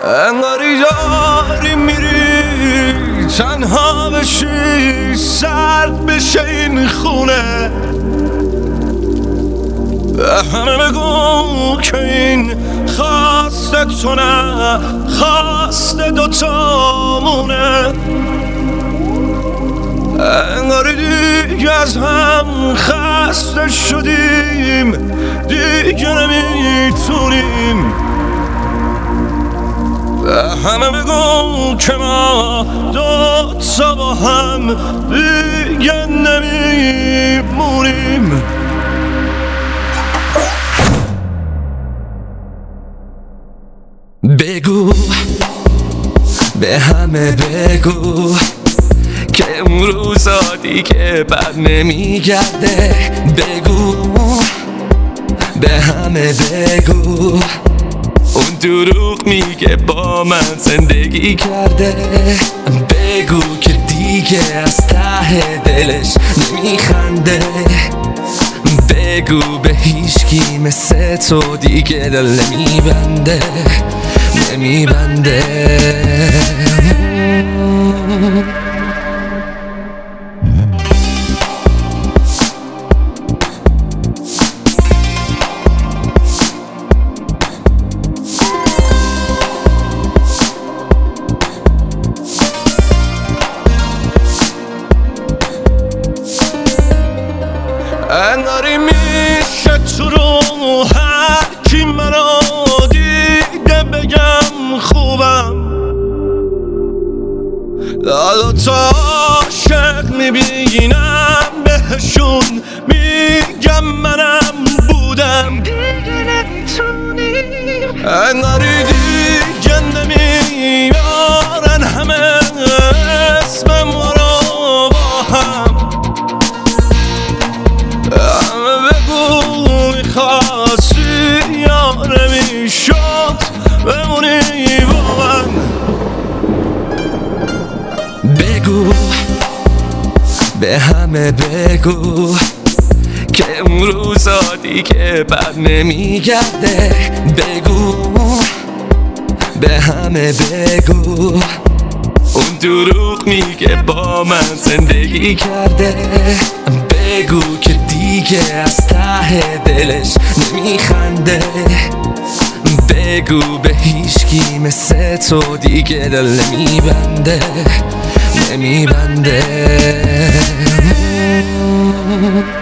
انگاری داری میری تنها بشی، سرد بشه این خونه. به همه بگو که این خواست تو نه، خواست دوتامونه. انگاری دیگه از هم خسته شدیم، دیگه نمیتونیم. به همه بگو که ما دوتا با هم دیگه نمیمونیم. بگو به همه بگو که اون روزا دیگه بر نمیگرده. بگو به همه بگو اون دروغ میگه با من زندگی کرده. بگو که دیگه از ته دلش نمیخنده. بگو به هیچکی مثل تو دیگه دل نمیبنده، نمیبنده. انگاری میشه تو رو هر کی منو دیده بگم خوبم. دوتا عاشق میبینم بهشون میگم منم بودم. دیگه نمیتونیم، انگاری دیگه نمیارن همه اسم ما رو با هم. میخواستی یا نمیشد بمونی با من. بگو به همه بگو که اون روزا دیگه بر نمیگرده. بگو به همه بگو اون دروغ میگه با من زندگی کرده. بگو که دیگه از ته دلش نمیخنده. بگو به هیچکی مثل تو دیگه دل نمیبنده، نمیبنده.